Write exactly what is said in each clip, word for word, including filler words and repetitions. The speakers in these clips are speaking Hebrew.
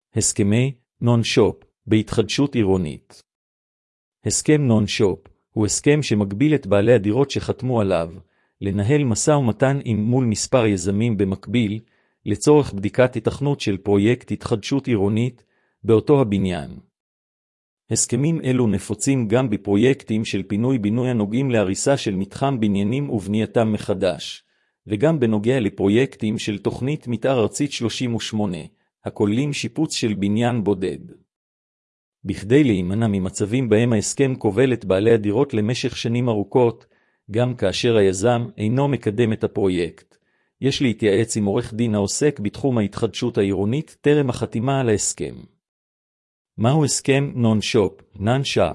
הסכמי נון-שופ בהתחדשות עירונית. הסכם נון-שופ הוא הסכם שמגביל את בעלי הדירות שחתמו עליו לנהל משא ומתן עם מול מספר יזמים במקביל לצורך בדיקת התכנות של פרויקט התחדשות עירונית באותו הבניין. הסכמים אלו נפוצים גם בפרויקטים של פינוי-בינוי הנוגעים להריסה של מתחם בניינים ובנייתם מחדש, וגם בנוגע לפרויקטים של תוכנית מתאר ארצית שלושים ושמונה, הכוללים שיפוץ של בניין בודד. בכדי להימנע ממצבים בהם ההסכם כובל את בעלי הדירות למשך שנים ארוכות, גם כאשר היזם אינו מקדם את הפרויקט, יש להתייעץ עם עורך דין העוסק בתחום ההתחדשות העירונית טרם החתימה על ההסכם. מהו הסכם נון-שופ, נון-שופ?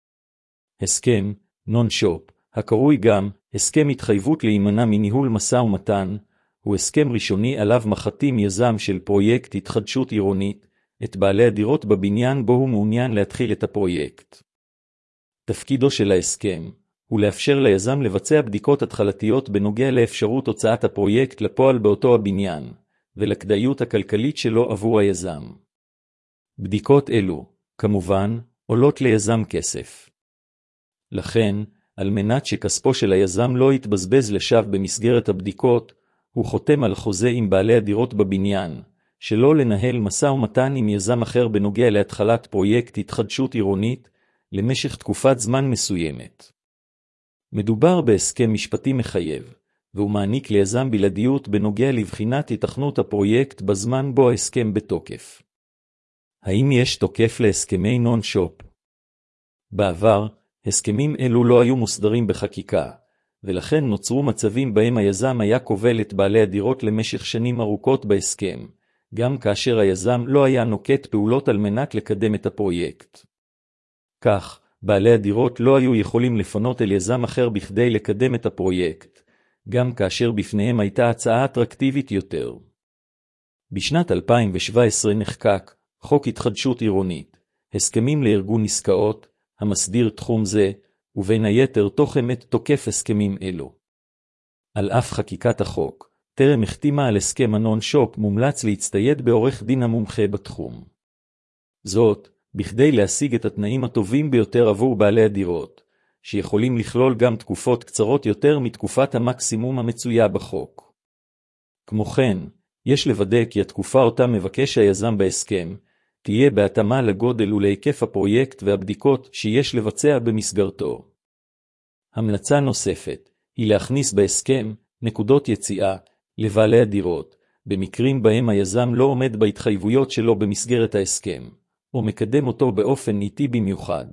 הסכם נון-שופ, הקרוי גם הסכם התחייבות להימנע מניהול משא ומתן, הוא הסכם ראשוני עליו מחתים יזם של פרויקט התחדשות עירונית, את בעלי הדירות בבניין בו הוא מעוניין להתחיל את הפרויקט. תפקידו של ההסכם הוא לאפשר ליזם לבצע בדיקות התחלתיות בנוגע לאפשרות הוצאת הפרויקט לפועל באותו הבניין, ולכדאיות הכלכלית שלו עבור היזם. בדיקות אלו, כמובן, עולות ליזם כסף. לכן, על מנת שכספו של היזם לא יתבזבז לשווא במסגרת הבדיקות, הוא חותם על חוזה עם בעלי הדירות בבניין, שלא לנהל משא ומתן עם יזם אחר בנוגע להתחלת פרויקט התחדשות עירונית, למשך תקופת זמן מסוימת. מדובר בהסכם משפטי מחייב, והוא מעניק ליזם בלעדיות בנוגע לבחינת התכנות הפרויקט בזמן בו ההסכם בתוקף. האם יש תוקף להסכמי נון-שופ? בעבר, הסכמים אלו לא היו מוסדרים בחקיקה, ולכן נוצרו מצבים בהם היזם היה כובל את בעלי הדירות למשך שנים ארוכות בהסכם, גם כאשר היזם לא היה נוקט פעולות על מנת לקדם את הפרויקט. כך, בעלי הדירות לא היו יכולים לפנות אל יזם אחר בכדי לקדם את הפרויקט, גם כאשר בפניהם הייתה הצעה אטרקטיבית יותר. בשנת אלפיים שבע עשרה נחקק חוק התחדשות עירונית, הסכמים לארגון עסקאות, המסדיר תחום זה, ובין היתר תוכן את תוקף הסכמים אלו. על אף חקיקת החוק, טרם החתימה על הסכם הנון-שופ מומלץ להצטייד בעורך דין המומחה בתחום. זאת, בכדי להשיג את התנאים הטובים ביותר עבור בעלי הדירות, שיכולים לכלול גם תקופות קצרות יותר מתקופת המקסימום המצויה בחוק. כמו כן, יש לוודא כי התקופה אותה מבקש היזם בהסכם, תהיה בהתאמה לגודל ולהיקף הפרויקט והבדיקות שיש לבצע במסגרתו. המלצה נוספת היא להכניס בהסכם נקודות יציאה לבעלי הדירות, במקרים בהם היזם לא עומד בהתחייבויות שלו במסגרת ההסכם, או מקדם אותו באופן איטי במיוחד.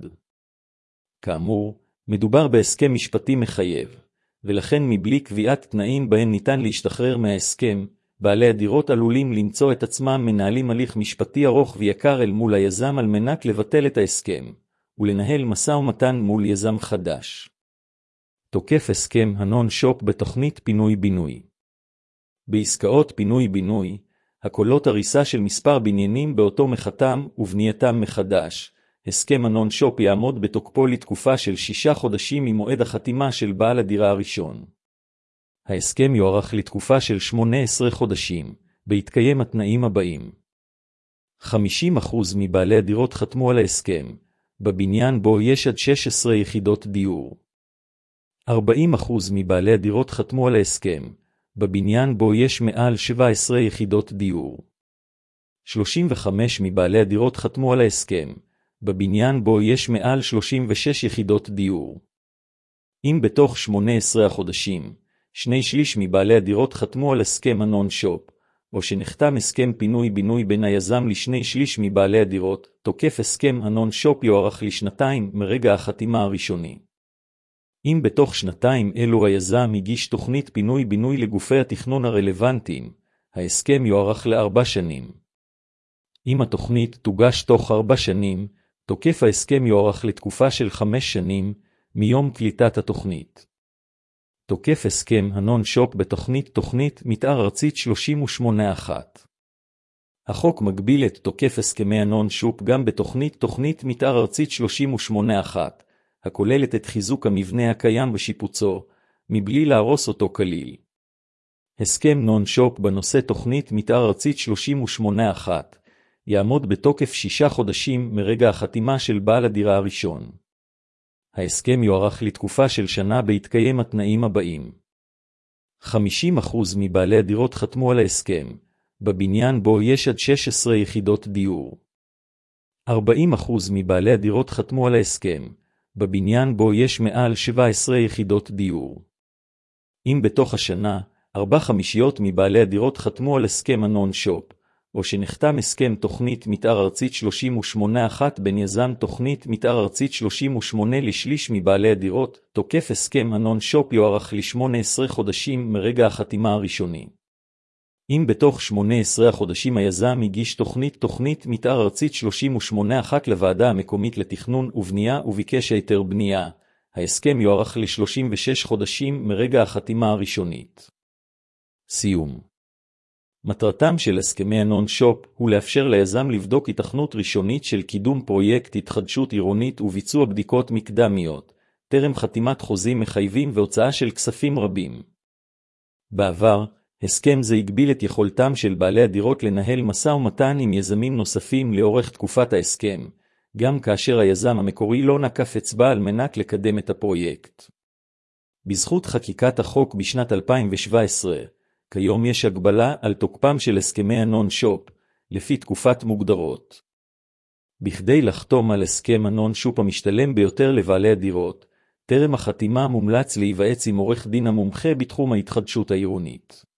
כאמור, מדובר בהסכם משפטי מחייב, ולכן מבלי קביעת תנאים בהם ניתן להשתחרר מההסכם, בעלי הדירות עלולים למצוא את עצמם מנהלים הליך משפטי ארוך ויקר אל מול היזם על מנת לבטל את ההסכם, ולנהל משא ומתן מול יזם חדש. תוקף הסכם הנון-שופ בתוכנית פינוי-בינוי. בעסקאות פינוי-בינוי, הכוללות הריסה של מספר בניינים באותו מחתם ובנייתם מחדש, הסכם הנון-שופ יעמוד בתוקפו לתקופה של שישה חודשים ממועד החתימה של בעל הדירה הראשון. ההסכם יוארך לתקופה של שמונה עשרה חודשים, בהתקיים התנאים הבאים. חמישים אחוז מבעלי הדירות חתמו על ההסכם, בבניין בו יש עד שש עשרה יחידות דיור. ארבעים אחוז מבעלי הדירות חתמו על ההסכם, בבניין בו יש מעל שבע עשרה יחידות דיור. שלושים וחמש מבעלי הדירות חתמו על ההסכם, בבניין בו יש מעל שלושים ושש יחידות דיור. אם בתוך שמונה עשרה החודשים, שני שליש מבעלי הדירות חתמו על הסכם הנון-שופ, או שנחתם הסכם פינוי-בינוי בין היזם לשני שליש מבעלי הדירות, תוקף הסכם הנון-שופ יוארך לשנתיים מרגע החתימה הראשוני. אם בתוך שנתיים אלו היזם הגיש תוכנית פינוי-בינוי לגופי התכנון הרלוונטיים, ההסכם יוארך לארבע שנים. אם התוכנית תוגש תוך ארבע שנים, תוקף ההסכם יוארך לתקופה של חמש שנים, מיום קליטת התוכנית. תוקף הסכם הנון-שופ בתוכנית תוכנית מתאר ארצית שלושים ושמונה אחת. החוק מגביל את תוקף הסכמי הנון-שופ גם בתוכנית תוכנית מתאר ארצית שלושים ושמונה אחת, הכוללת את חיזוק המבנה הקיים ושיפוצו, מבלי להרוס אותו כליל. הסכם נון-שופ בנושא תוכנית מתאר ארצית שלושים ושמונה אחת, יעמוד בתוקף שישה חודשים מרגע החתימה של בעל הדירה הראשון. ההסכם יוארך לתקופה של שנה בהתקיים התנאים הבאים. חמישים אחוז מבעלי הדירות חתמו על ההסכם, בבניין בו יש עד שש עשרה יחידות דיור. ארבעים אחוז מבעלי הדירות חתמו על ההסכם, בבניין בו יש מעל שבע עשרה יחידות דיור. אם בתוך השנה, ארבע חמישיות מבעלי הדירות חתמו על הסכם הנון-שופ, או שנחתם הסכם תוכנית מתאר ארצית שלושים ושמונה אחת בין יזם תוכנית מתאר ארצית שלושים ושמונה לשליש מבעלי הדירות, תוקף הסכם הנון-שופ יוארך ל-שמונה עשרה חודשים מרגע החתימה הראשוני. אם בתוך שמונה עשרה החודשים היזם הגיש תוכנית תוכנית מתאר ארצית שלושים ושמונה אחת לוועדה המקומית לתכנון ובנייה וביקש היתר בנייה, ההסכם יוארך ל-שלושים ושש חודשים מרגע החתימה הראשונית. סיום. מטרתם של הסכמי הנון-שופ הוא לאפשר ליזם לבדוק התכנות ראשונית של קידום פרויקט התחדשות עירונית וביצוע בדיקות מקדמיות, טרם חתימת חוזים מחייבים והוצאה של כספים רבים. בעבר, הסכם זה הגביל את יכולתם של בעלי הדירות לנהל משא ומתן עם יזמים נוספים לאורך תקופת ההסכם, גם כאשר היזם המקורי לא נקף אצבע על מנת לקדם את הפרויקט. בזכות חקיקת החוק בשנת אלפיים שבע עשרה, כיום יש הגבלה על תוקפם של הסכמי הנון-שופ, לפי תקופת מוגדרות. בכדי לחתום על הסכם הנון-שופ המשתלם ביותר לבעלי הדירות, טרם החתימה מומלץ להיוועץ עם עורך דין המומחה בתחום ההתחדשות העירונית.